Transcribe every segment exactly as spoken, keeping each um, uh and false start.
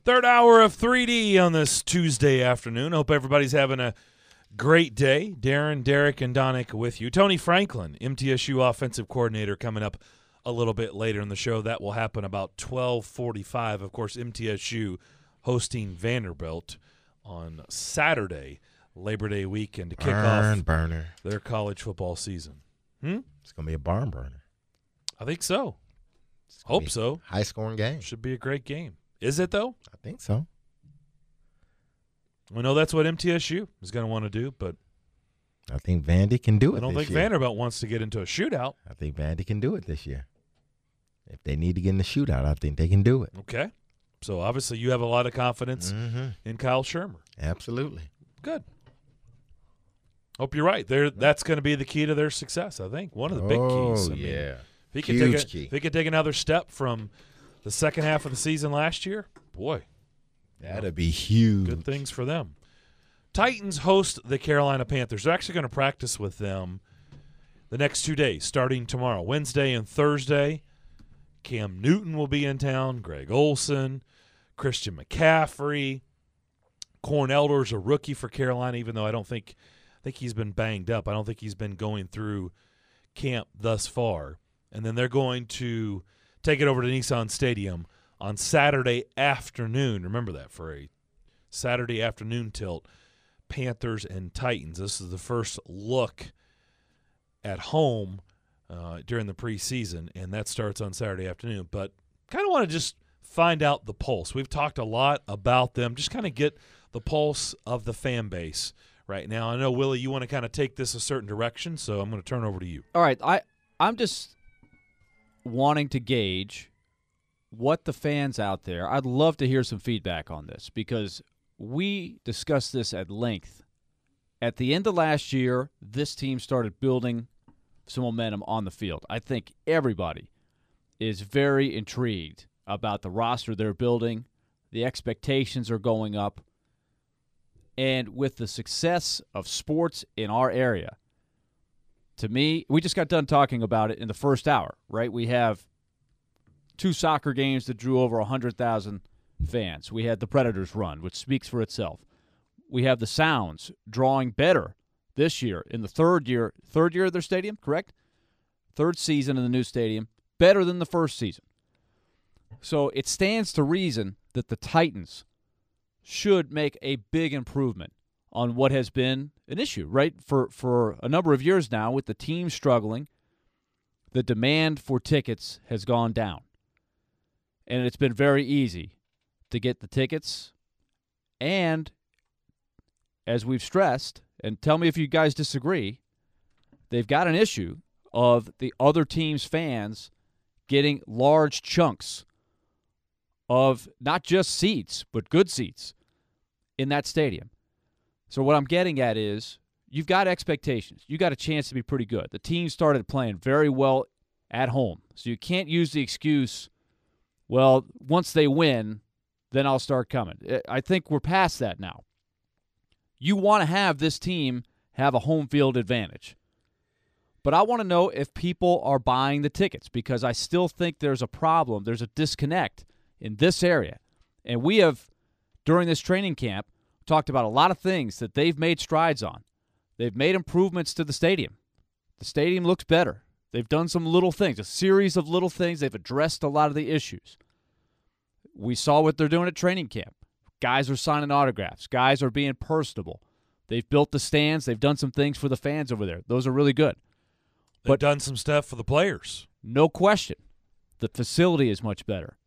Third hour of three D on this Tuesday afternoon. Hope everybody's having a great day. Darren, Derek, and Donick with you. Tony Franklin, M T S U offensive coordinator, coming up a little bit later in the show. That will happen about twelve forty-five. Of course, M T S U hosting Vanderbilt on Saturday, Labor Day weekend, to kick Barn off burner. their college football season. Hmm? It's going to be a barn burner. I think so. It's gonna Hope be so. a high-scoring game. Should be a great game. Is it, though? I think so. We know that's what M T S U is going to want to do, but I think Vandy can do it I don't this think year. Vanderbilt wants to get into a shootout. I think Vandy can do it this year. If they need to get in the shootout, I think they can do it. Okay. So, obviously, you have a lot of confidence Mm-hmm. in Kyle Shermer. Absolutely. Good. Hope you're right. They're, that's going to be the key to their success, I think. One of the big oh, keys. I mean, yeah. if he could Huge take a, key. If he could take another step from the second half of the season last year, boy, That'd be huge. good things for them. Titans host the Carolina Panthers. They're actually going to practice with them the next two days, starting tomorrow, Wednesday and Thursday. Cam Newton will be in town, Greg Olsen, Christian McCaffrey. Corn Elder's a rookie for Carolina, even though I don't think I think he's been banged up. I don't think he's been going through camp thus far. And then they're going to take it over to Nissan Stadium on Saturday afternoon. Remember that, for a Saturday afternoon tilt, Panthers and Titans. This is the first look at home uh, during the preseason, and that starts on Saturday afternoon. But kind of want to just find out the pulse. We've talked a lot about them. Just kind of get the pulse of the fan base right now. I know, Willie, you want to kind of take this a certain direction, so I'm going to turn over to you. All right, I, I'm just wanting to gauge what the fans out there – I'd love to hear some feedback on this, because we discussed this at length. At the end of last year, this team started building some momentum on the field. I think everybody is very intrigued about the roster they're building. The expectations are going up. And with the success of sports in our area, to me, we just got done talking about it in the first hour, right? We have two soccer games that drew over one hundred thousand fans. We had the Predators run, which speaks for itself. We have the Sounds drawing better this year in the third year, third year of their stadium, correct? Third season in the new stadium, better than the first season. So it stands to reason that the Titans should make a big improvement on what has been an issue, right? For for a number of years now, with the team struggling, the demand for tickets has gone down. And it's been very easy to get the tickets. And as we've stressed, and tell me if you guys disagree, they've got an issue of the other team's fans getting large chunks of not just seats, but good seats in that stadium. So what I'm getting at is you've got expectations. You got a chance to be pretty good. The team started playing very well at home. So you can't use the excuse, well, once they win, then I'll start coming. I think we're past that now. You want to have this team have a home field advantage. But I want to know if people are buying the tickets, because I still think there's a problem. There's a disconnect in this area. And we have, during this training camp, talked about a lot of things that they've made strides on. They've made improvements to the stadium. The stadium looks better. They've done some little things, a series of little things. They've addressed a lot of the issues. We saw what they're doing at training camp. Guys are signing autographs. Guys are being personable. They've built the stands. They've done some things for the fans over there. Those are really good. They've But done some stuff for the players. no question, the facility is much better.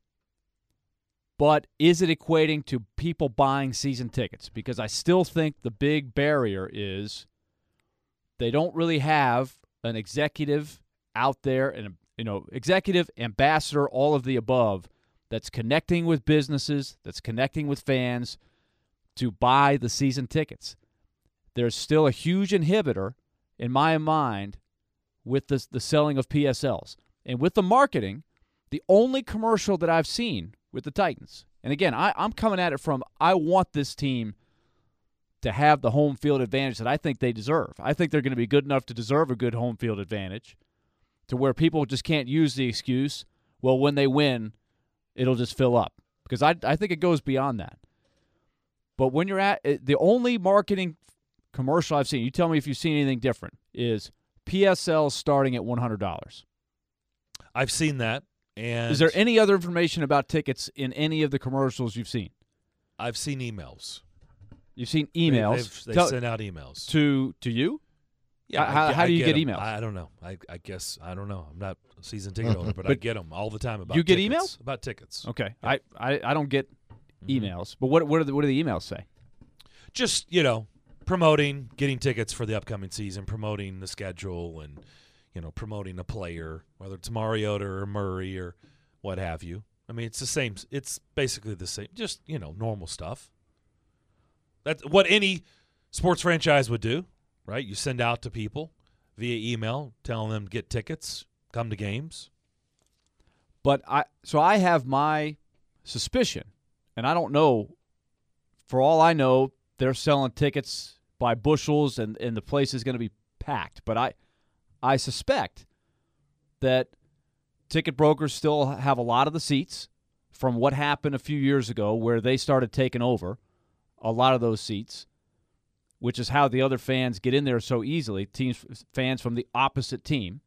But is it equating to people buying season tickets? Because I still think the big barrier is they don't really have an executive out there, and you know, executive, ambassador, all of the above, that's connecting with businesses, that's connecting with fans to buy the season tickets. There's still a huge inhibitor, in my mind, with the, the selling of P S Ls. And with the marketing, the only commercial that I've seen with the Titans, and again, I, I'm coming at it from, I want this team to have the home field advantage that I think they deserve. I think they're going to be good enough to deserve a good home field advantage, to where people just can't use the excuse, well, when they win, it'll just fill up. because I I think it goes beyond that. But when you're at the only marketing commercial I've seen, you tell me if you've seen anything different, is P S L starting at one hundred dollars. I've seen that. And is there any other information about tickets in any of the commercials you've seen? I've seen emails. You've seen emails. They, they send out emails to to you. Yeah. How, I, how I do you get, get them. emails? I don't know. I, I guess I don't know. I'm not a season ticket holder, but, But I get them all the time about. you get tickets, emails about tickets. Okay, Yeah. I, I I don't get Mhm. emails, but what what are the, what do the emails say? Just you know, promoting, getting tickets for the upcoming season, promoting the schedule, and you know, promoting a player, whether it's Mariota or Murray or what have you. I mean, it's the same. It's basically the same. Just you know, normal stuff. That's what any sports franchise would do, right? You send out to people via email, telling them to get tickets, come to games. But I so I have my suspicion, and I don't know. For all I know, they're selling tickets by bushels, and, and the place is going to be packed. But I, I suspect that ticket brokers still have a lot of the seats from what happened a few years ago, where they started taking over a lot of those seats, which is how the other fans get in there so easily. Teams, fans from the opposite team.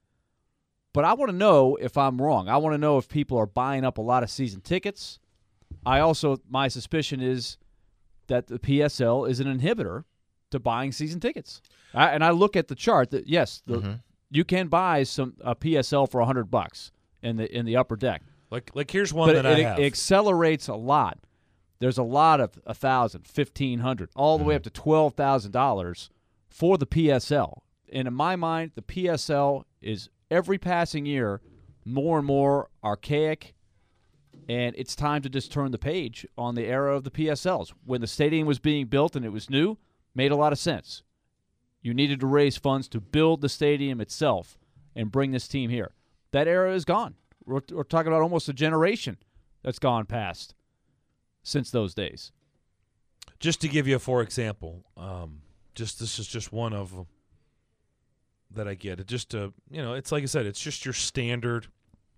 But I want to know if I'm wrong. I want to know if people are buying up a lot of season tickets. I also, my suspicion is that the P S L is an inhibitor to buying season tickets. I, and I look at the chart that yes, the, Mm-hmm. you can buy some a P S L for a hundred bucks in the in the upper deck. Like, like here's one but that it, I it, have. it accelerates a lot. There's a lot of a thousand, fifteen hundred, all the way up to twelve thousand dollars for the P S L. And in my mind, the P S L is every passing year more and more archaic, and it's time to just turn the page on the era of the P S Ls. When the stadium was being built and it was new, made a lot of sense. You needed to raise funds to build the stadium itself and bring this team here. That era is gone. We're, we're talking about almost a generation that's gone past since those days. Just to give you a for example, um, just this is just one of them that I get. It just uh, you know, it's like I said, it's just your standard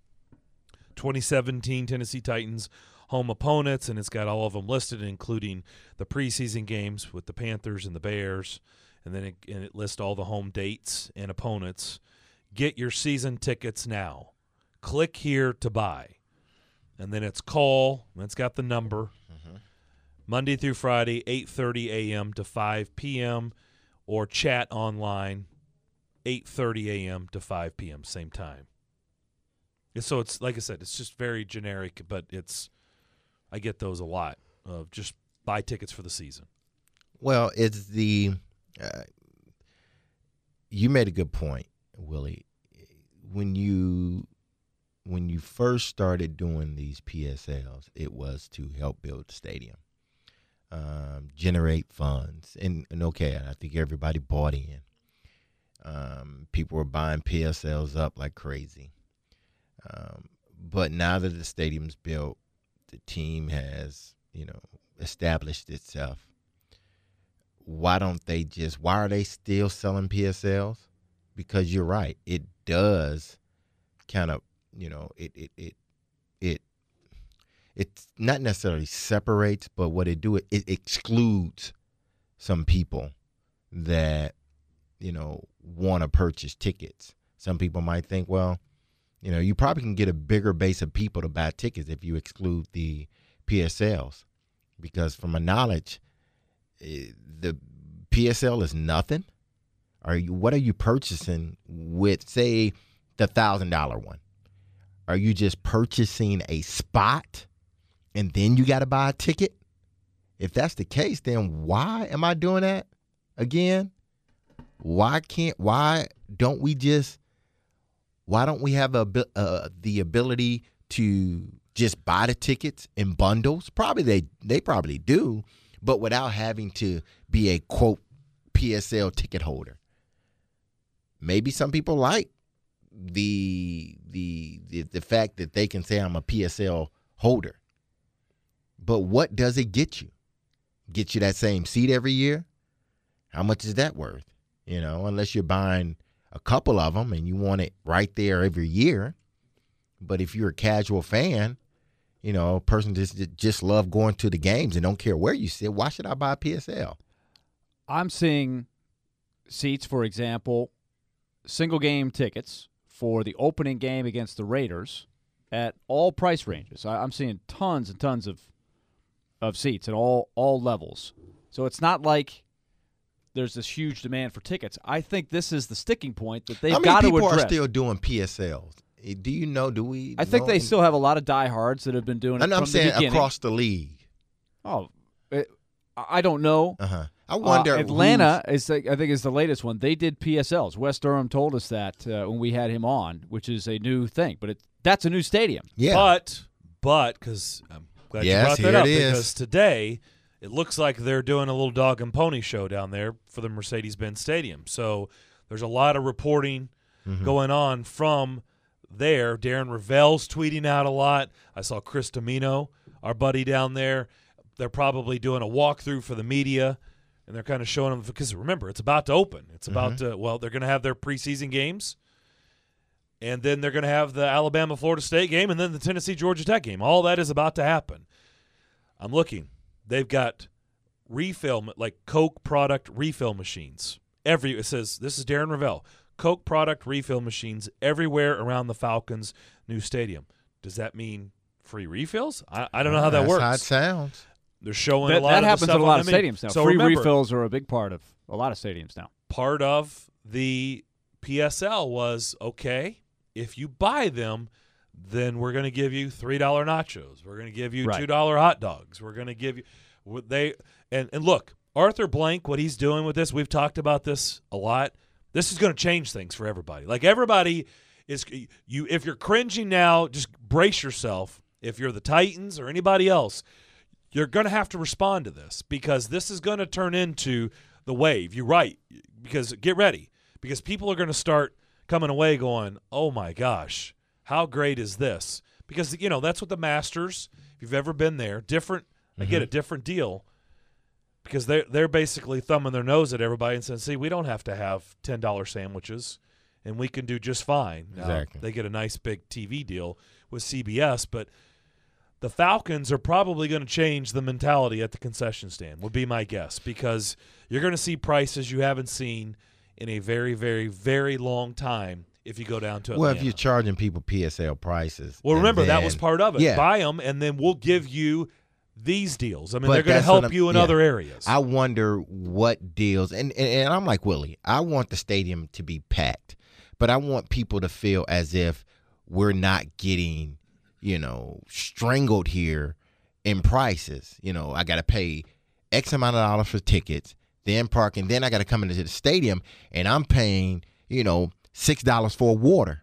twenty seventeen Tennessee Titans home opponents, and it's got all of them listed, including the preseason games with the Panthers and the Bears, and then it, and it lists all the home dates and opponents. Get your season tickets now. Click here to buy. And then it's call, and it's got the number. Mm-hmm. Monday through Friday, eight thirty a.m. to five p.m., or chat online, eight thirty a.m. to five p.m., same time. And so it's, like I said, it's just very generic, but it's, I get those a lot of just buy tickets for the season. Well, it's the uh, you made a good point, Willie. When you when you first started doing these P S Ls, it was to help build the stadium, um, generate funds, and, and okay, I think everybody bought in. Um, people were buying P S Ls up like crazy. Um, but now that the stadium's built, the team has, you know, established itself. Why don't they just, why are they still selling P S Ls? Because you're right. It does kind of, you know, it, it, it, it, it's not necessarily separates, but what it do, it, it excludes some people that, you know, want to purchase tickets. Some people might think, well, you know, you probably can get a bigger base of people to buy tickets if you exclude the P S Ls, because from my knowledge, the P S L is nothing. Are you? What are you purchasing with, say, the thousand dollar one? Are you just purchasing a spot, and then you got to buy a ticket? If that's the case, then why am I doing that again? Why can't? Why don't we just? Why don't we have a, uh, the ability to just buy the tickets in bundles? Probably they they probably do, but without having to be a, quote, P S L ticket holder. Maybe some people like the the the, the fact that they can say I'm a P S L holder. But what does it get you? Get you that same seat every year? How much is that worth? You know, unless you're buying a couple of them and you want it right there every year. But if you're a casual fan, you know, a person just just love going to the games and don't care where you sit, why should I buy a P S L? I'm seeing seats, for example, single game tickets for the opening game against the Raiders at all price ranges. I, I'm seeing tons and tons of of seats at all all levels. So it's not like there's this huge demand for tickets. I think this is the sticking point that they've got to address. How many people are still doing P S Ls? Do you know? Do we? I think know? they still have a lot of diehards that have been doing it And from I'm saying the beginning. across the league. Oh, it, I don't know. Uh-huh. I wonder. Uh, Atlanta is, the, I think, is the latest one. They did P S Ls. Wes Durham told us that uh, when we had him on, which is a new thing. But it, that's a new stadium. Yeah. But, but, because I'm glad Yes, you brought here that up, it is. because today it looks like they're doing a little dog and pony show down there for the Mercedes-Benz Stadium. So there's a lot of reporting Mm-hmm. going on from there. Darren Ravel's tweeting out a lot. I saw Chris Domino, our buddy down there. They're probably doing a walkthrough for the media, and they're kind of showing them, because remember, it's about to open. It's about Mm-hmm. to, well, they're going to have their preseason games, and then they're going to have the Alabama-Florida State game, and then the Tennessee-Georgia Tech game. All that is about to happen. I'm looking. They've got refill, like Coke product refill machines. Every It says, this is Darren Ravel, Coke product refill machines everywhere around the Falcons' new stadium. Does that mean free refills? I, I don't know how that That's works. how it sounds. They're showing That, a lot that of the happens stuff at a lot on of the menu. stadiums now. So Free remember, refills are a big part of a lot of stadiums now. part of the P S L was, okay, if you buy them, then we're going to give you three dollar nachos. We're going to give you Right. two dollar hot dogs. We're going to give you – they and, and look, Arthur Blank, what he's doing with this, we've talked about this a lot. This is going to change things for everybody. Like everybody is – you if you're cringing now, just brace yourself. If you're the Titans or anybody else, you're going to have to respond to this, because this is going to turn into the wave. You're right, because get ready, because people are going to start coming away going, oh, my gosh, how great is this? Because, you know, that's what the Masters, if you've ever been there, different – I get a different deal, because they're, they're basically thumbing their nose at everybody and saying, see, we don't have to have ten dollar sandwiches, and we can do just fine. Now, Exactly. they get a nice big T V deal with C B S, but the Falcons are probably going to change the mentality at the concession stand, would be my guess, because you're going to see prices you haven't seen in a very, very, very long time if you go down to Atlanta. Well, if you're charging people P S L prices. Well, and remember, that then- was part of it. Yeah. Buy them, and then we'll give you these deals. I mean, But they're going to that's what help I'm- you in yeah. other areas. I wonder what deals, and, and, and I'm like Willie, I want the stadium to be packed, but I want people to feel as if we're not getting, you know, strangled here in prices. You know, I got to pay X amount of dollars for tickets, then parking, then I got to come into the stadium, and I'm paying, you know, six dollars for water.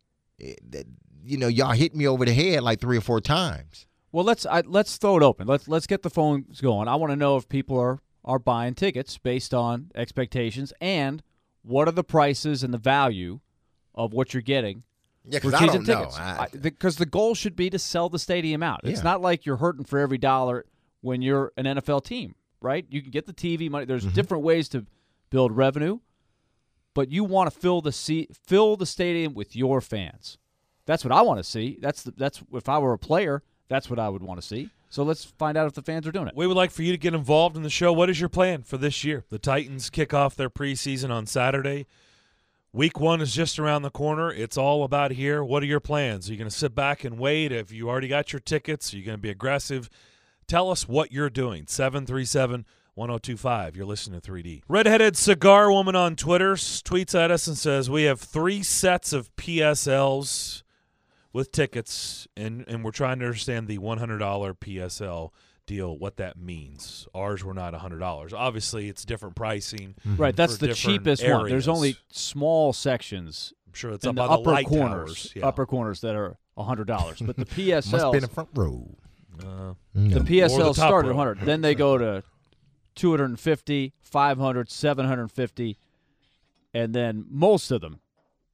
It- You know, y'all hit me over the head like three or four times. Well, let's I, let's throw it open. Let's let's get the phones going. I want to know if people are are buying tickets based on expectations, and what are the prices and the value of what you're getting Yeah, for because I season don't know. tickets. I- Because the, the goal should be to sell the stadium out. It's Yeah. not like you're hurting for every dollar when you're an N F L team, right? You can get the T V money. There's Mm-hmm. different ways to build revenue, but you want to fill the seat, fill the stadium with your fans. That's what I want to see. That's the, that's if I were a player, that's what I would want to see. So let's find out if the fans are doing it. We would like for you to get involved in the show. What is your plan for this year? The Titans kick off their preseason on Saturday. Week one is just around the corner. It's all about here. What are your plans? Are you going to sit back and wait? If you already got your tickets, are you going to be aggressive? Tell us what you're doing. seven three seven, one oh two five. You're listening to three D. Redheaded Cigar Woman on Twitter tweets at us and says, we have three sets of P S Ls with tickets, and, and we're trying to understand the one hundred dollar P S L deal, what that means. Ours were not one hundred dollars. Obviously, it's different pricing. Right, that's for the different cheapest one. There's areas. only small sections I'm sure it's in up the by the upper light corners, towers. Yeah. upper corners that are one hundred dollars. But the P S Must Ls, be in the front row. Uh, No. the P S Or the Ls top start at row. one hundred. Then they go to two hundred fifty, five hundred, seven hundred fifty, and then most of them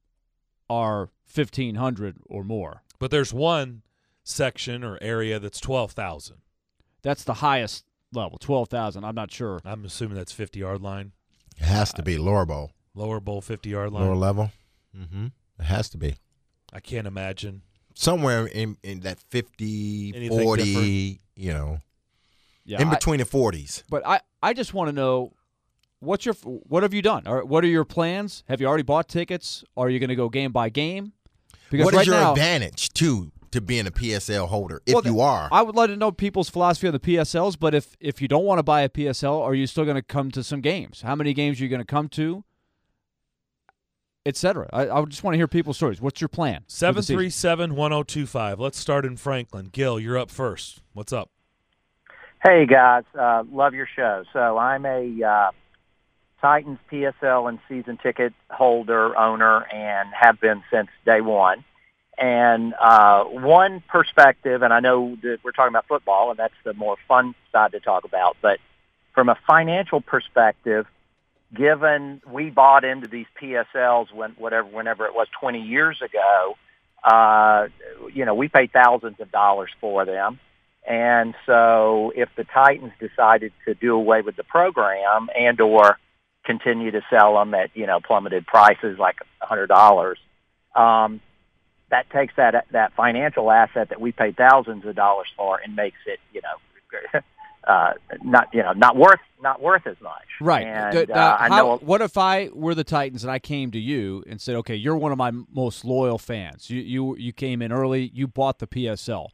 are fifteen hundred or more. but there's one section or area that's twelve thousand. That's the highest level, twelve thousand. I'm not sure. I'm assuming that's fifty-yard line. It has to be lower bowl, Lower bowl, fifty-yard line. lower level. Mm-hmm. It has to be. I can't imagine. somewhere in, in that fifty, Anything forty, different? you know, Yeah, in I- between the forties. But I, I just want to know what's your what have you done? Or what are your plans? Have you already bought tickets? Are you going to go game by game? Because What is right your now, advantage, too, to being a P S L holder, if well, you are? I would like to know people's philosophy on the P S Ls. But if if you don't want to buy a P S L, are you still going to come to some games? How many games are you going to come to? Et cetera. I, I just want to hear people's stories. What's your plan? seven three seven, one oh two five. Let's start in Franklin. Gil, you're up first. What's up? Hey, guys. Uh, love your show. So I'm a uh, Titans P S L and season ticket holder, owner, and have been since day one. And uh, one perspective, and I know that we're talking about football, and that's the more fun side to talk about, but from a financial perspective, given we bought into these P S Ls when whatever whenever it was twenty years ago, uh, you know, we paid thousands of dollars for them. And so if the Titans decided to do away with the program and or continue to sell them at, you know, plummeted prices like one hundred dollars, um, that takes that that financial asset that we paid thousands of dollars for and makes it, you know, uh, not you know not worth not worth as much. Right. And, D- uh, now, I how- know. what if I were the Titans and I came to you and said, "Okay, you're one of my most loyal fans. You you you came in early. You bought the P S L.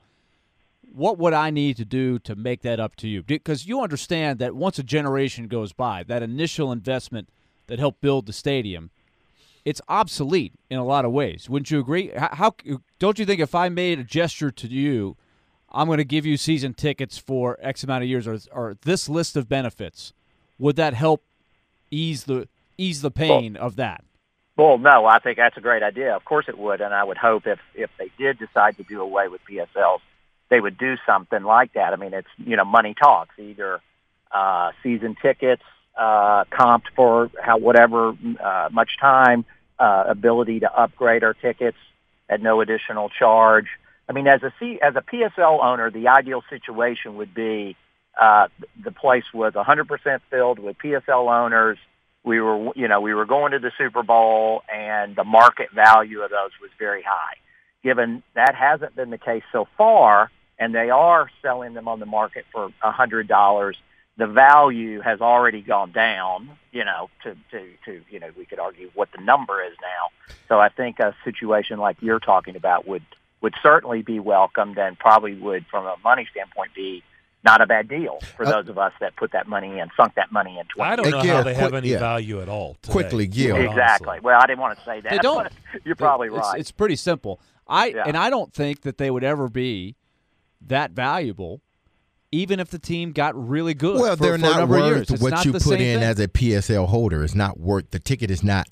What would I need to do to make that up to you? Because you understand that once a generation goes by, that initial investment that helped build the stadium, it's obsolete in a lot of ways. Wouldn't you agree? How, how don't you think if I made a gesture to you, I'm going to give you season tickets for X amount of years, or, or this list of benefits, would that help ease the ease the pain well, of that? Well, no, I think that's a great idea. Of course it would, and I would hope if if they did decide to do away with P S Ls, they would do something like that. I mean, it's, you know, money talks, either uh, season tickets, uh, comped for how whatever uh, much time, uh, ability to upgrade our tickets at no additional charge. I mean, as a C, as a P S L owner, the ideal situation would be uh, the place was one hundred percent filled with P S L owners. We were, you know, we were going to the Super Bowl, and the market value of those was very high. Given that hasn't been the case so far, and they are selling them on the market for one hundred dollars, the value has already gone down, you know, to, to, to, you know, we could argue what the number is now. So I think a situation like you're talking about would, would certainly be welcomed and probably would, from a money standpoint, be not a bad deal for Uh, those of us that put that money in, sunk that money in twenty I don't Hey, know Gil, how they have quick- any yeah. value at all today, Quickly, Gil. quite Exactly. honestly. Well, I didn't want to say that. They don't. but You're probably It's, right. it's pretty simple. I Yeah. and I don't think that they would ever be that valuable, even if the team got really good. Well, for, they're for a not number of worth years. It's what not you the put same in thing. as a P S L holder. It's not worth, the ticket is not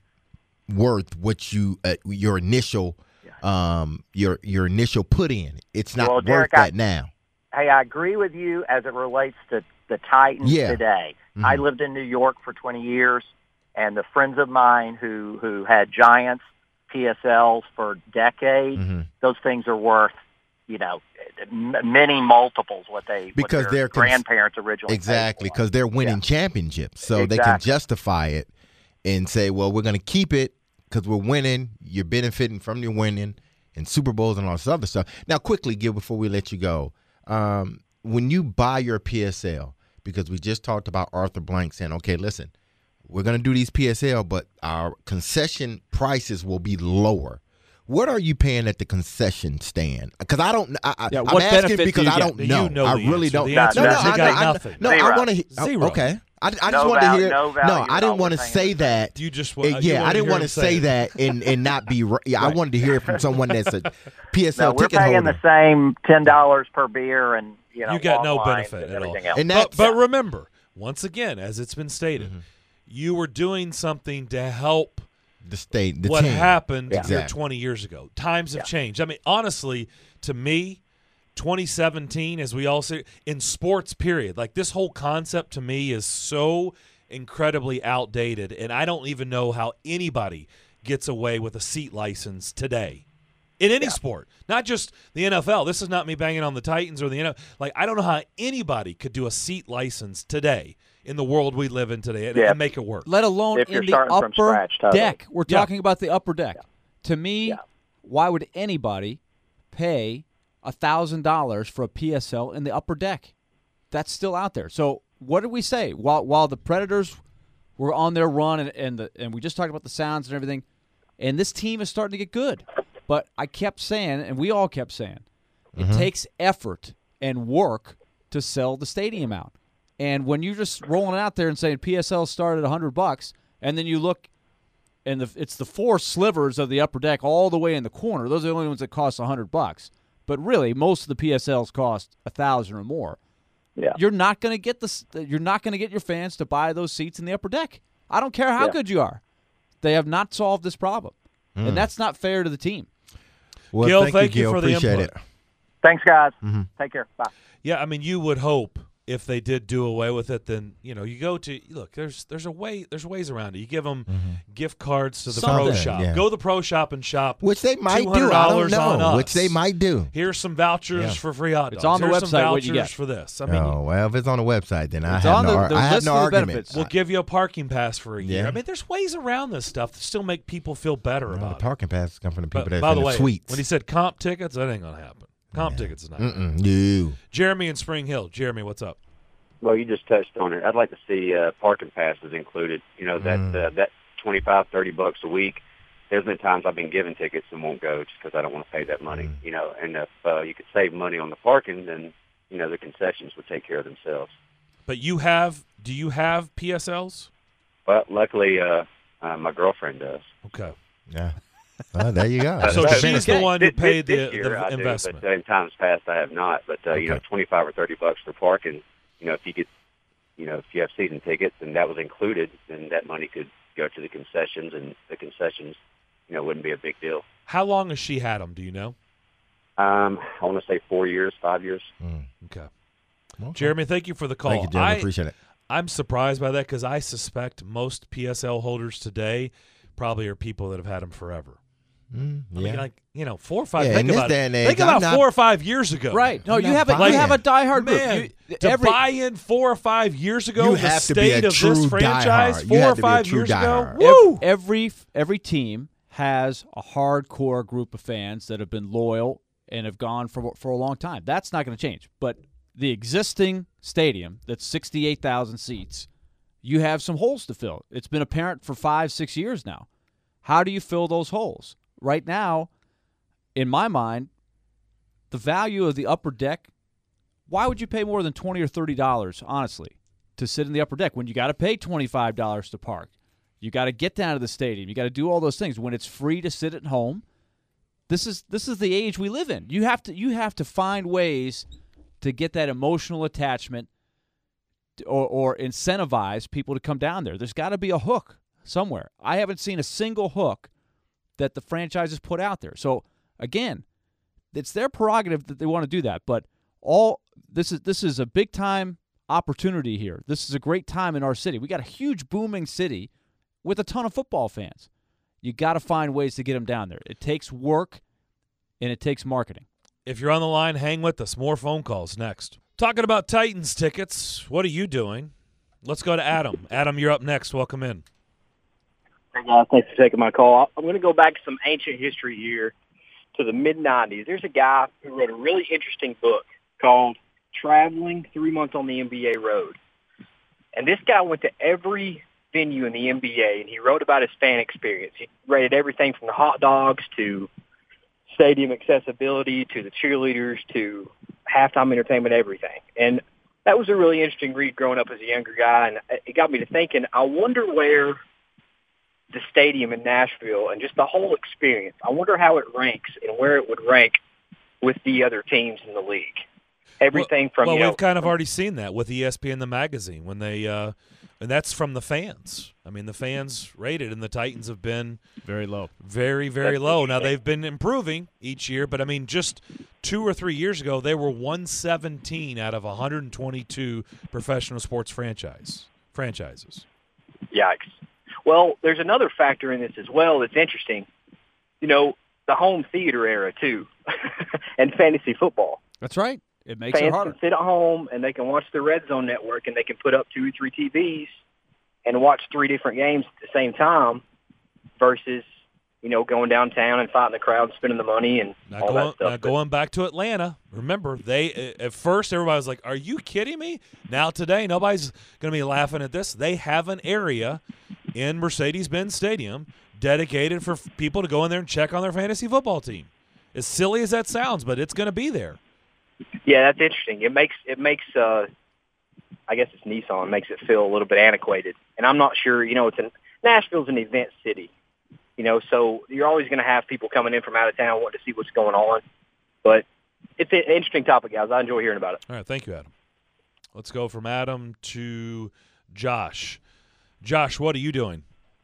worth what you, uh, your initial, um, your your initial put in. It's not Well, worth Derek, I- that now. Hey, I agree with you as it relates to the Titans Yeah. today. Mhm. I lived in New York for twenty years, and the friends of mine who, who had Giants P S Ls for decades, hmm those things are worth, you know, m- many multiples what they Because what their they're cons- grandparents originally paid Exactly, for. because they're winning Yeah. championships, so they can Exactly. justify it and say, "Well, we're going to keep it because we're winning. You're benefiting from your winning and Super Bowls and all this other stuff." Now, quickly, Gil, before we let you go, um, when you buy your P S L, because we just talked about Arthur Blank saying, "Okay, listen, we're going to do these P S L, but our concession prices will be lower." What are you paying at the concession stand? Because I don't. I, I, Yeah, I'm what asking benefit do because you I get? don't You know. know I the really answer. don't. The No, answer no, is no, they I- got I- nothing. No, Zero. I want to hear. Zero. Okay, I, I just No wanted to value- hear. no value no, at I all didn't want to we're paying say for that. that. You just Uh, wa- you yeah, wanna I didn't hear want him to say it. that and, and not be right. Yeah, I Right. wanted to hear it from someone that's a P S L No, we're ticket paying holder. the same ten dollars per beer, and you know, You got long no lines benefit and at all. everything else. And But, that's- but remember, once again, as it's been stated, Mm-hmm. you were doing something to help the state, the what team. happened Yeah. here Exactly. twenty years ago. Times have Yeah. changed. I mean, honestly, to me, twenty seventeen, as we all say, in sports, period, like this whole concept to me is so incredibly outdated, and I don't even know how anybody gets away with a seat license today. In any sport, not just the N F L. This is not me banging on the Titans or the N F L. Like, I don't know how anybody could do a seat license today in the world we live in today and, Yeah. and make it work. Let alone If you're in the starting from upper scratch, totally. deck. We're Yeah. talking about the upper deck. To me, Yeah. why would anybody pay one thousand dollars for a P S L in the upper deck. That's still out there. So what did we say? While while the Predators were on their run, and and, the, and we just talked about the Sounds and everything, and this team is starting to get good. But I kept saying, and we all kept saying, it Mhm. takes effort and work to sell the stadium out. And when you're just rolling out there and saying P S L started at one hundred bucks, and then you look, and the, it's the four slivers of the upper deck all the way in the corner. Those are the only ones that cost one hundred bucks. But really, most of the P S Ls cost a thousand or more. Yeah. You're not going to get the you're not going to get your fans to buy those seats in the upper deck. I don't care how Yeah. good you are. They have not solved this problem, Mm. and that's not fair to the team. Well, Gil, thank, thank you, you Gil. for the Appreciate input. it. Thanks, guys. Mhm. Take care. Bye. Yeah, I mean, you would hope if they did do away with it, then you know you go to look. There's there's a way there's ways around it. You give them gift cards to the pro Something, shop. yeah. Go to the pro shop and shop. Which they might do. I don't two hundred dollars on know. us. Which they might do. Here's some vouchers Yeah. for free hot dogs. It's on the Here's some website what vouchers you get. for this. I mean, Oh, well, if it's on the website, then I It's have on no, the- ar- the I have list no of the argument. benefits. we'll give you a parking pass for a year. Yeah. I mean, there's ways around this stuff to still make people feel better Well, the about it. parking passes come from the people But, that's by in the the way, suites. when he said comp tickets, that ain't gonna happen. Comp tickets is not. gonna happen. Mm-mm, no. Jeremy in Spring Hill. Jeremy, what's up? Well, you just touched on it. I'd like to see uh, parking passes included. You know, that Mm. uh, that twenty-five, thirty bucks a week. There's been times I've been given tickets and won't go just because I don't want to pay that money. Mm. You know, and if uh, you could save money on the parking, then you know the concessions would take care of themselves. But you have? Do you have P S Ls? But luckily, uh, uh, my girlfriend does. Okay. Yeah. Well, there you go. So That's the she's benefit. the one who This- paid this the, year the I do, investment. but uh, in times past I have not. But uh, you know, Okay. twenty-five or thirty bucks for parking. You know, if you get, you know, if you have season tickets and that was included, then that money could go to the concessions, and the concessions, you know, wouldn't be a big deal. How long has she had them? Do you know? Um, I want to say four years, five years. Mm. Okay. Okay. Jeremy, thank you for the call. Thank you, Jeremy. I, Appreciate it. I'm surprised by that because I suspect most P S L holders today probably are people that have had them forever. Mm, I yeah. mean, like, you know, four or five. Yeah, think in this about day it. and age, think I'm about not- four or five years ago. Right? No, I'm you not have a you buying have a it. diehard group. Man, You, to every, buy in four or five years ago, You the have to be state a of true this franchise, diehard. You four have or to be a five true years ago, diehard. woo! every every team has a hardcore group of fans that have been loyal and have gone for for a long time. That's not going to change. But the existing stadium that's sixty-eight thousand seats, you have some holes to fill. It's been apparent for five, six years now. How do you fill those holes? Right now, in my mind, the value of the upper deck, why would you pay more than twenty or thirty dollars, honestly, to sit in the upper deck when you got to pay twenty-five dollars to park? You got to get down to the stadium. You got to do all those things when it's free to sit at home. This is this is the age we live in. You have to you have to find ways to get that emotional attachment or, or incentivize people to come down there. There's got to be a hook somewhere. I haven't seen a single hook that the franchises put out there. So again, it's their prerogative that they want to do that. But all this is this is a big time opportunity here. This is a great time in our city. We got a huge booming city with a ton of football fans. You got to find ways to get them down there. It takes work and it takes marketing. If you're on the line, hang with us. More phone calls next. Talking about Titans tickets, what are you doing? Let's go to Adam. Adam, you're up next. Welcome in. Hey guys, thanks for taking my call. I'm going to go back to some ancient history here to the mid nineties. There's a guy who wrote a really interesting book called Traveling Three Months on the N B A Road. And this guy went to every venue in the N B A, and he wrote about his fan experience. He rated everything from the hot dogs to stadium accessibility to the cheerleaders to halftime entertainment, everything. And that was a really interesting read growing up as a younger guy, and it got me to thinking, I wonder where the stadium in Nashville and just the whole experience, I wonder how it ranks and where it would rank with the other teams in the league. Everything well, from, well, you know, we've kind of already seen that with E S P N the magazine when they, uh, and that's from the fans. I mean, the fans rated, and the Titans have been Very low. very, very That's low. Now interesting. they've been improving each year, but I mean, just two or three years ago, they were one seventeen out of one hundred twenty-two professional sports franchise franchises. Yikes. Well, there's another factor in this as well that's interesting. You know, the home theater era, too, and fantasy football. That's right. It makes it Fans harder. can sit at home, and they can watch the Red Zone Network, and they can put up two or three T Vs and watch three different games at the same time versus, you know, going downtown and fighting the crowd, spending the money and Now, all going, that stuff. now going back to Atlanta, remember, they at first everybody was like, are you kidding me? Now today, nobody's going to be laughing at this. They have an area in Mercedes-Benz Stadium dedicated for f- people to go in there and check on their fantasy football team. As silly as that sounds, but it's going to be there. Yeah, that's interesting. It makes it makes uh, I guess it's Nissan makes it feel a little bit antiquated, and I'm not sure. You know, it's an Nashville's an event city. You know, so you're always going to have people coming in from out of town wanting to see what's going on. But it's an interesting topic, guys. I enjoy hearing about it. All right, thank you, Adam. Let's go from Adam to Josh. Josh, what are you doing?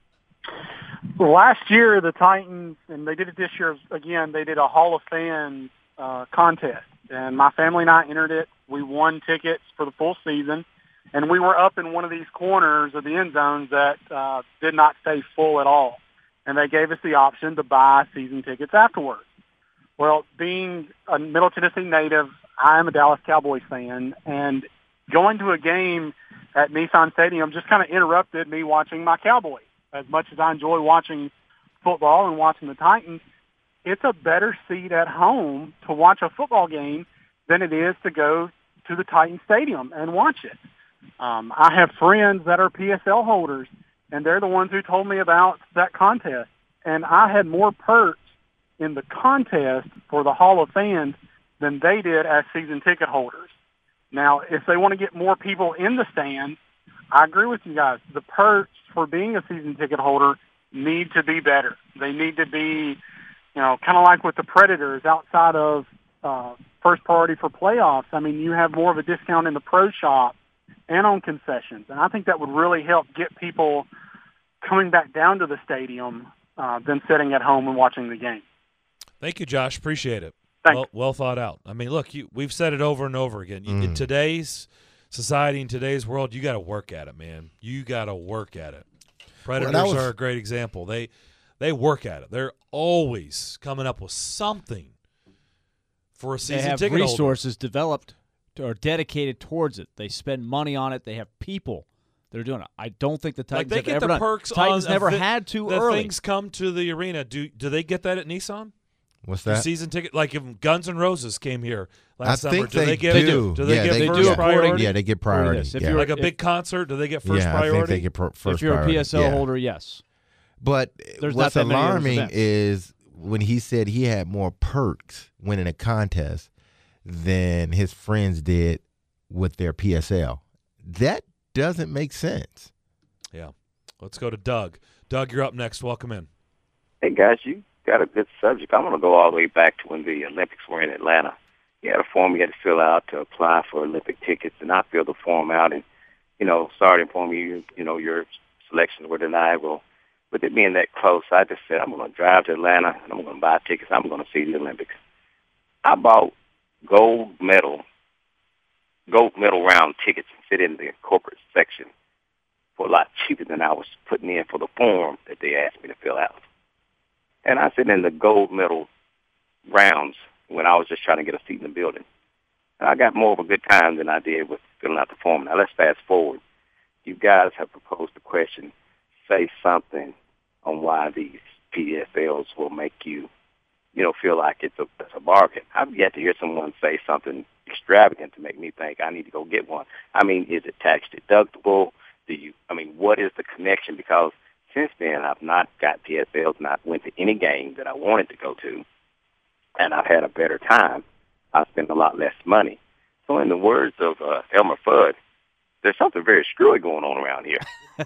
Well, last year, the Titans, and they did it this year again, they did a Hall of Fame uh, contest. And my family and I entered it. We won tickets for the full season. And we were up in one of these corners of the end zones that uh, did not stay full at all. And they gave us the option to buy season tickets afterwards. Well, being a Middle Tennessee native, I am a Dallas Cowboys fan. And going to a game at Nissan Stadium just kind of interrupted me watching my Cowboys. As much as I enjoy watching football and watching the Titans, it's a better seat at home to watch a football game than it is to go to the Titan Stadium and watch it. Um, I have friends that are P S L holders, and they're the ones who told me about that contest. And I had more perks in the contest for the Hall of Fans than they did as season ticket holders. Now, if they want to get more people in the stands, I agree with you guys. The perks for being a season ticket holder need to be better. They need to be, you know, kind of like with the Predators outside of uh, first priority for playoffs. I mean, you have more of a discount in the pro shop and on concessions. And I think that would really help get people coming back down to the stadium uh, than sitting at home and watching the game. Thank you, Josh. Appreciate it. Thanks. Well, well thought out. I mean, look, you, we've said it over and over again. You, Mm. In today's society, in today's world, you got to work at it, man. You got to work at it. Predators Well, that was- are a great example. They they work at it. They're always coming up with something for a They season have ticket holder. resources developed to, or dedicated towards it. They spend money on it. They have people that are doing it. I don't think the Like Titans they have get ever the done. perks. Titans on never the, had to the early. things come to the arena. Do do they get that at Nissan? What's The that? season ticket, like if Guns N' Roses came here last I summer, think do they, they get do. do they yeah, get they, first yeah. priority? Yeah, they get According to priority. this. If yeah. you're- Like a if- big concert, do they get first yeah, priority? I think they get pro- first if you're priority. a P S L yeah. holder, yes. But There's what's not that many of those alarming events. is when he said he had more perks winning a contest than his friends did with their P S L. That doesn't make sense. Yeah. Let's go to Doug. Doug, you're up next. Welcome in. Hey, guys, you got a good subject. I'm going to go all the way back to when the Olympics were in Atlanta. You had a form you had to fill out to apply for Olympic tickets, and I filled the form out, and, you know, sorry to inform you, you know, your selections were denied. Well, with it being that close, I just said, I'm going to drive to Atlanta, and I'm going to buy tickets. I'm going to see the Olympics. I bought gold medal, gold medal round tickets and fit in the corporate section for a lot cheaper than I was putting in for the form that they asked me to fill out. And I sit in the gold medal rounds when I was just trying to get a seat in the building. And I got more of a good time than I did with filling out the form. Now, let's fast forward. You guys have proposed the question, say something on why these P S Ls will make you, you know, feel like it's a, it's a bargain. I've yet to hear someone say something extravagant to make me think I need to go get one. I mean, is it tax deductible? Do you, I mean, what is the connection? Because since then, I've not got P S Ls, not went to any game that I wanted to go to, and I've had a better time. I spend a lot less money. So in the words of uh, Elmer Fudd, there's something very screwy going on around here.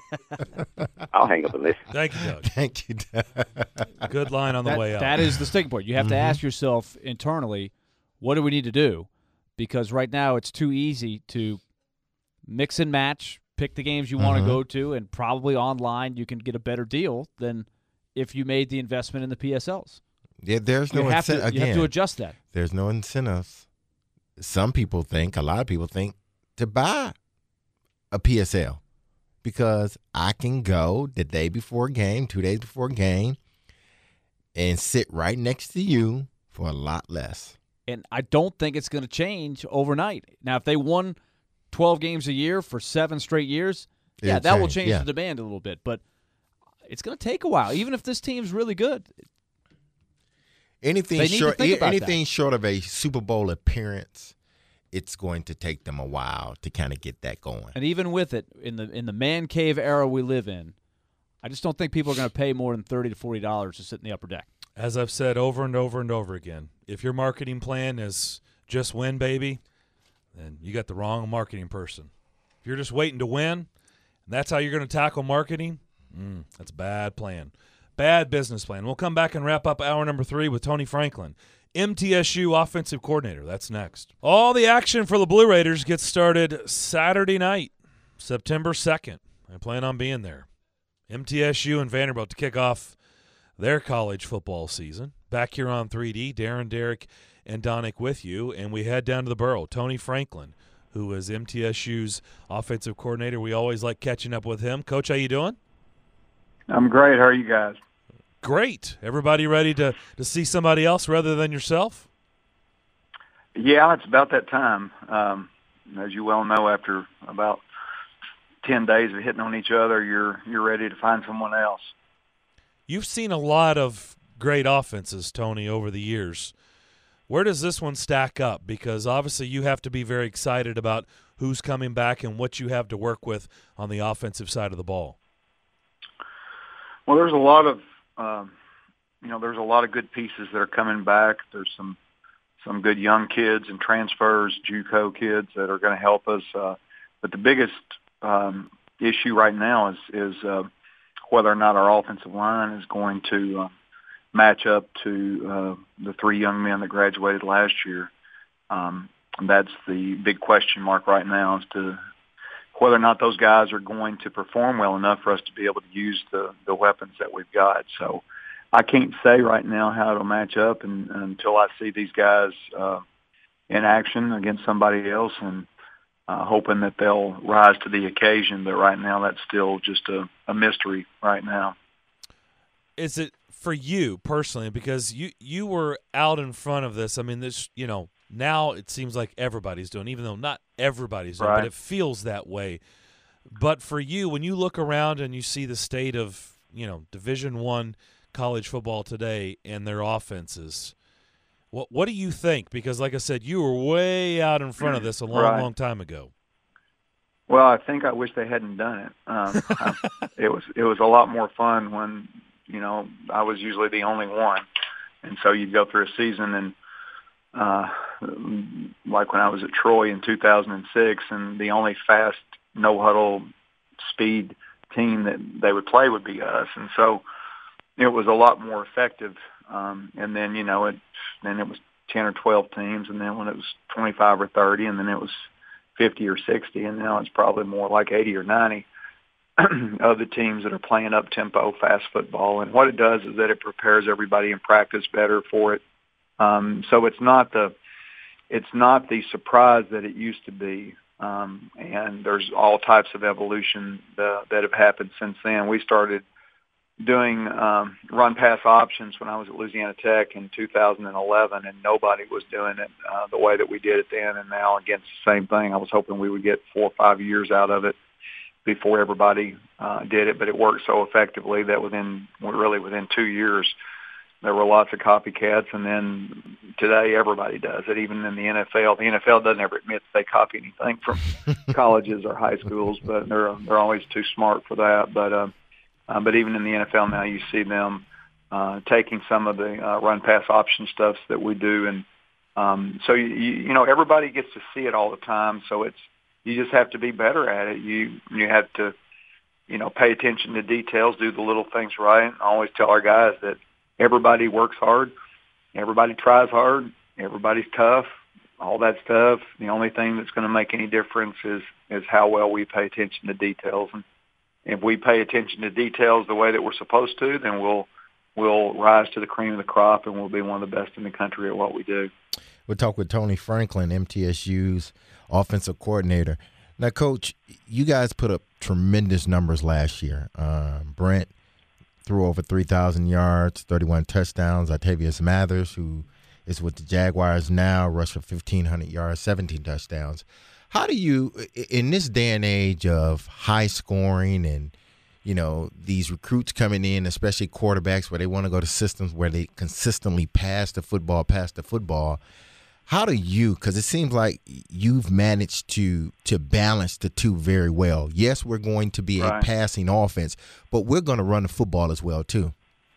I'll hang up and listen. Thank you, Doug. Thank you, Doug. Good line on the That, way out. that is the sticking point. You have to Mhm. ask yourself internally, what do we need to do? Because right now it's too easy to mix and match, pick the games you want Mhm. to go to, and probably online you can get a better deal than if you made the investment in the P S Ls. Yeah, there's no you, have to, incentive. you Again, have to adjust that. there's no incentives. Some people think, a lot of people think, to buy a P S L because I can go the day before a game, two days before a game, and sit right next to you for a lot less. And I don't think it's going to change overnight. Now, if they won twelve games a year for seven straight years, yeah, It'll that will change, change yeah. the demand a little bit. But it's going to take a while, even if this team's really good. Anything They need to short, think about anything that. short of a Super Bowl appearance, it's going to take them a while to kind of get that going. And even with it, in the in the man cave era we live in, I just don't think people are going to pay more than thirty to forty dollars to sit in the upper deck. As I've said over and over and over again, if your marketing plan is just win, baby, then you got the wrong marketing person. If you're just waiting to win, and that's how you're going to tackle marketing, mm, that's a bad plan. Bad business plan. We'll come back and wrap up hour number three with Tony Franklin, M T S U offensive coordinator. That's next. All the action for the Blue Raiders gets started Saturday night, September second. I plan on being there. M T S U and Vanderbilt to kick off their college football season. Back here on three D, Darren, Derek, and Donick with you, and we head down to the Borough. Tony Franklin, who is M T S U's offensive coordinator. We always like catching up with him. Coach, how you doing? I'm great. How are you guys? Great. Everybody ready to, to see somebody else rather than yourself? Yeah, it's about that time. Um, as you well know, after about ten days of hitting on each other, you're you're ready to find someone else. You've seen a lot of great offenses, Tony, over the years. Where does this one stack up? Because obviously you have to be very excited about who's coming back and what you have to work with on the offensive side of the ball. Well, there's a lot of um, you know, there's a lot of good pieces that are coming back. There's some some good young kids and transfers, JUCO kids that are going to help us. Uh, but the biggest um, issue right now is is uh, whether or not our offensive line is going to uh, match up to uh, the three young men that graduated last year. Um, and that's the big question mark right now, as to whether or not those guys are going to perform well enough for us to be able to use the, the weapons that we've got. So I can't say right now how it'll match up and, until I see these guys uh, in action against somebody else, and uh, hoping that they'll rise to the occasion. But right now that's still just a, a mystery right now. Is it for you personally, because you, you were out in front of this? I mean, this, you know, now it seems like everybody's doing, even though not everybody's doing, right. but it feels that way. But for you, when you look around and you see the state of, you know, Division One college football today and their offenses, what what do you think? Because, like I said, you were way out in front of this a long, right. long time ago. Well, I think I wish they hadn't done it. Um, I, it was it was a lot more fun when, you know, I was usually the only one, and so you'd go through a season and. Uh, like when I was at Troy in two thousand six, and the only fast, no-huddle speed team that they would play would be us. And so it was a lot more effective. Um, and then, you know, it then it was ten or twelve teams, and then when it was twenty-five or thirty, and then it was fifty or sixty, and now it's probably more like eighty or ninety of the teams that are playing up-tempo, fast football. And what it does is that it prepares everybody in practice better for it. Um, so it's not the it's not the surprise that it used to be, um, and there's all types of evolution that, that have happened since then. We started doing um, run-pass options when I was at Louisiana Tech in two thousand eleven, and nobody was doing it uh, the way that we did it then. And now, again, it's the same thing. I was hoping we would get four or five years out of it before everybody uh, did it, but it worked so effectively that within really within two years. There were lots of copycats, and then today everybody does it, even in the N F L. The N F L doesn't ever admit they copy anything from colleges or high schools, but they're they're always too smart for that. But uh, uh, but even in the N F L now, you see them uh, taking some of the uh, run-pass option stuff that we do, and um, so you you know everybody gets to see it all the time. So it's you just have to be better at it. You you have to you know pay attention to details, do the little things right. I always tell our guys that. Everybody works hard. Everybody tries hard. Everybody's tough. All that stuff. The only thing that's going to make any difference is is how well we pay attention to details. And if we pay attention to details the way that we're supposed to, then we'll we'll rise to the cream of the crop, and we'll be one of the best in the country at what we do. We'll talk with Tony Franklin, M T S U's offensive coordinator. Now, Coach, you guys put up tremendous numbers last year. Uh, Brent threw over three thousand yards, thirty-one touchdowns. Octavius Mathers, who is with the Jaguars now, rushed for fifteen hundred yards, seventeen touchdowns. How do you, in this day and age of high scoring and, you know, these recruits coming in, especially quarterbacks, where they want to go to systems where they consistently pass the football, pass the football. How do you, because it seems like you've managed to to balance the two very well. Yes, we're going to be Right. a passing offense, but we're going to run the football as well, too.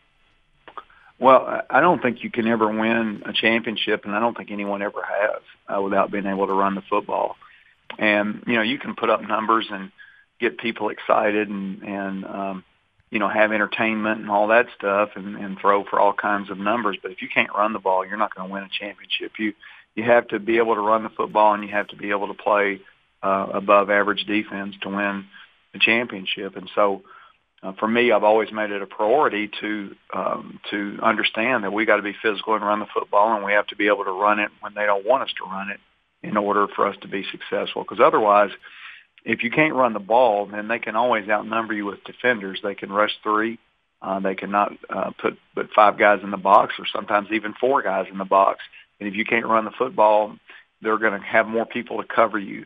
Well, I don't think you can ever win a championship, and I don't think anyone ever has, uh, without being able to run the football. And, you know, you can put up numbers and get people excited and, and um, you know, have entertainment and all that stuff and, and throw for all kinds of numbers. But if you can't run the ball, you're not going to win a championship. You you have to be able to run the football, and you have to be able to play uh, above average defense to win the championship. And so, Uh, for me, I've always made it a priority to um, to understand that we got to be physical and run the football, and we have to be able to run it when they don't want us to run it in order for us to be successful. Because otherwise, if you can't run the ball, then they can always outnumber you with defenders. They can rush three. Uh, they cannot uh, put put five guys in the box, or sometimes even four guys in the box. And if you can't run the football, they're going to have more people to cover you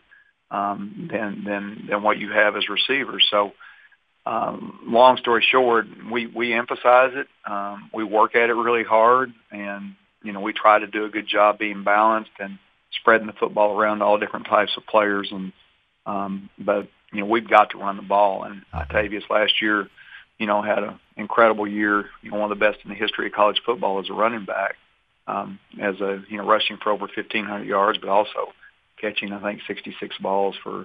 um, than than than what you have as receivers. So. Um, long story short, we, we emphasize it. Um, we work at it really hard, and, you know, we try to do a good job being balanced and spreading the football around to all different types of players. And um, but, you know, we've got to run the ball. And Octavius last year, you know, had an incredible year, you know, one of the best in the history of college football as a running back, um, as a, you know, rushing for over fifteen hundred yards, but also catching, I think, sixty-six balls for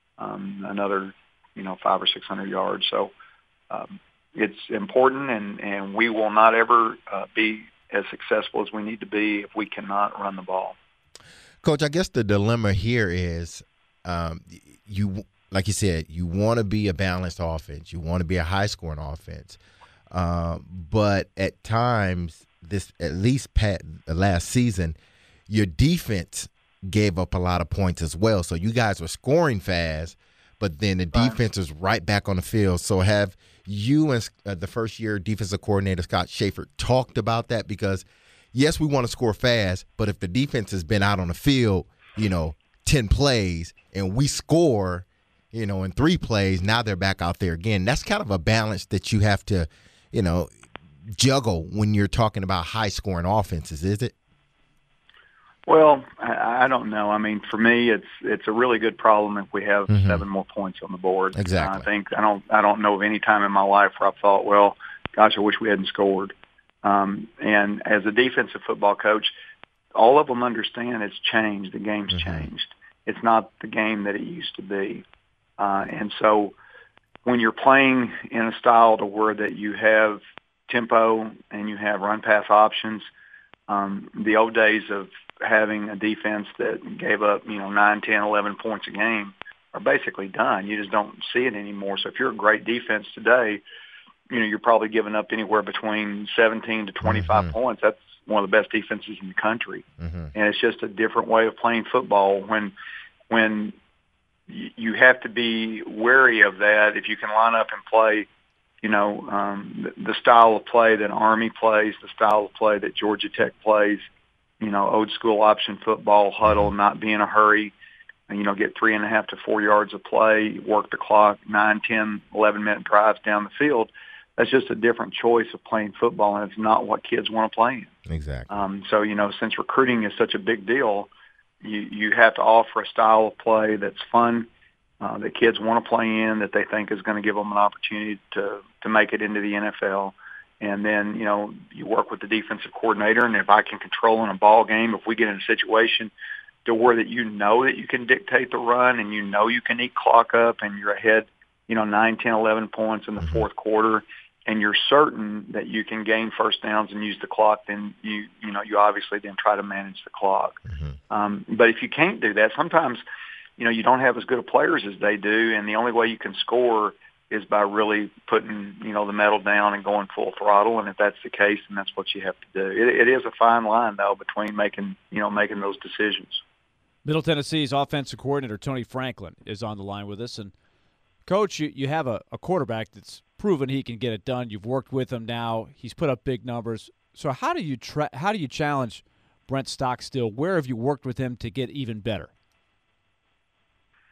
um, another you know, five or six hundred yards. So um, it's important, and, and we will not ever uh, be as successful as we need to be if we cannot run the ball. Coach, I guess the dilemma here is um, you, like you said, you want to be a balanced offense. You want to be a high-scoring offense. Uh, but at times, this at least pat, last season, your defense gave up a lot of points as well. So you guys were scoring fast, but then the defense is right back on the field. So have you and uh, the first-year defensive coordinator, Scott Schaefer, talked about that? Because, yes, we want to score fast, but if the defense has been out on the field, you know, ten plays, and we score, you know, in three plays, now they're back out there again. That's kind of a balance that you have to, you know, juggle when you're talking about high-scoring offenses, is it? Well, I, I don't know. I mean, for me, it's it's a really good problem if we have Mm-hmm. seven more points on the board. Exactly. I think I don't I don't know of any time in my life where I've thought, well, gosh, I wish we hadn't scored. Um, and as a defensive football coach, all of them understand it's changed. The game's Mm-hmm. changed. It's not the game that it used to be. Uh, and so when you're playing in a style to where that you have tempo and you have run-pass options, um, the old days of having a defense that gave up, you know, nine, ten, eleven points a game are basically done. You just don't see it anymore. So if you're a great defense today, you know, you're probably giving up anywhere between seventeen to twenty-five Mm-hmm. points. That's one of the best defenses in the country. Mm-hmm. And it's just a different way of playing football when when y- you have to be wary of that. If you can line up and play, you know, um, the, the style of play that Army plays, the style of play that Georgia Tech plays, you know, old school option football, huddle, not be in a hurry, and, you know, get three and a half to four yards of play, work the clock, nine, ten, eleven minute drives down the field. That's just a different choice of playing football, and it's not what kids want to play in. Exactly. Um, so, you know, since recruiting is such a big deal, you, you have to offer a style of play that's fun, uh, that kids want to play in, that they think is going to give them an opportunity to, to make it into the N F L. And then, you know, you work with the defensive coordinator, and if I can control in a ball game, if we get in a situation to where that you know that you can dictate the run and you know you can eat clock up and you're ahead, you know, nine, ten, eleven points in the Mm-hmm. fourth quarter, and you're certain that you can gain first downs and use the clock, then you, you know, you obviously then try to manage the clock. Mm-hmm. Um, but if you can't do that, sometimes, you know, you don't have as good of players as they do, and the only way you can score is by really putting, you know, the metal down and going full throttle. And if that's the case, then that's what you have to do. It, it is a fine line, though, between making, you know, making those decisions. Middle Tennessee's offensive coordinator, Tony Franklin, is on the line with us. And, Coach, you, you have a, a quarterback that's proven he can get it done. You've worked with him now. He's put up big numbers. So how do you tra- how do you challenge Brent Stockstill? Where have you worked with him to get even better?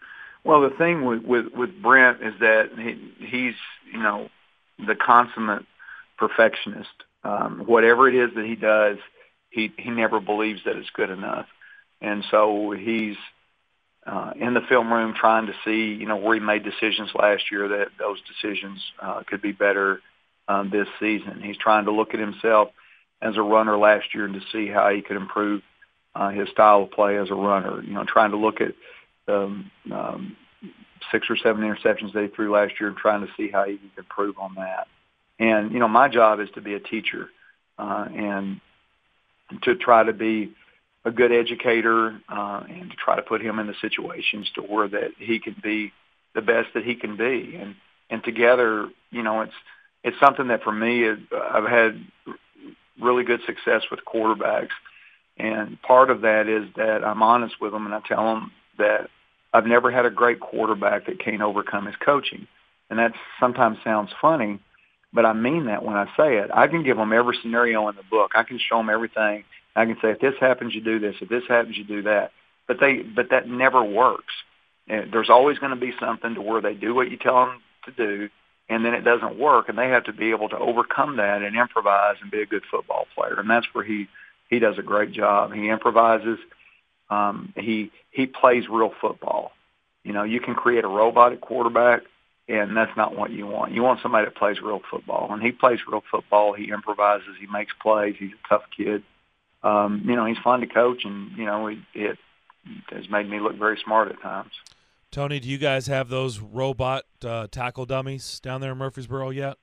Well, the thing with, with, with Brent is that he, he's, you know, the consummate perfectionist. Um, whatever it is that he does, he, he never believes that it's good enough. And so he's uh, in the film room trying to see, you know, where he made decisions last year that those decisions uh, could be better um, this season. He's trying to look at himself as a runner last year and to see how he could improve uh, his style of play as a runner. You know, trying to look at um, um, six or seven interceptions that he threw last year and trying to see how he can improve on that. And, you know, my job is to be a teacher uh, and to try to be a good educator uh, and to try to put him in the situations to where that he can be the best that he can be. And, and together, you know, it's, it's something that for me, it, I've had really good success with quarterbacks. And part of that is that I'm honest with them and I tell them that I've never had a great quarterback that can't overcome his coaching. And that sometimes sounds funny, but I mean that when I say it. I can give them every scenario in the book. I can show them everything. I can say, if this happens, you do this. If this happens, you do that. But they, but that never works. And there's always going to be something to where they do what you tell them to do, and then it doesn't work, and they have to be able to overcome that and improvise and be a good football player. And that's where he, he does a great job. He improvises. Um, he he plays real football. You know, you can create a robotic quarterback, and that's not what you want. You want somebody that plays real football, and he plays real football. He improvises. He makes plays. He's a tough kid. Um, you know, he's fun to coach, and, you know, it, it has made me look very smart at times. Tony, do you guys have those robot uh, tackle dummies down there in Murfreesboro yet?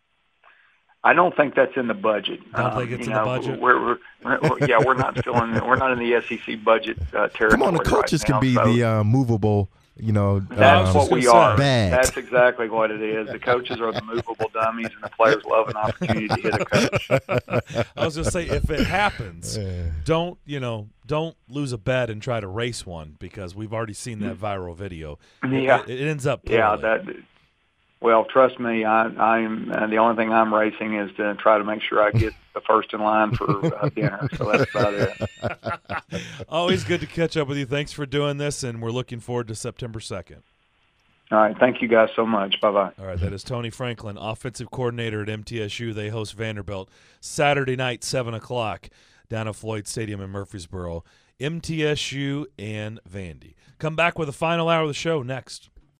I don't think that's in the budget. Don't um, think it's you in know, the budget? We're, we're, we're, yeah, we're not still in. We're not in the S E C budget uh, territory. Come on, the coaches right can now, be so the uh, movable. You know, that's um, what we say. are. Bags. That's exactly what it is. The coaches are the movable dummies, and the players love an opportunity to hit a coach. I was just saying, if it happens, don't you know, don't lose a bet and try to race one because we've already seen that viral video. Yeah, it, it ends up poorly. yeah. That. Well, trust me, I, I'm uh, the only thing I'm racing is to try to make sure I get the first in line for uh, dinner. So that's about it. Always good to catch up with you. Thanks for doing this, and we're looking forward to September second. All right, thank you guys so much. Bye bye. All right, that is Tony Franklin, offensive coordinator at M T S U. They host Vanderbilt Saturday night, seven o'clock, down at Floyd Stadium in Murfreesboro. M T S U and Vandy. Come back with the final hour of the show next.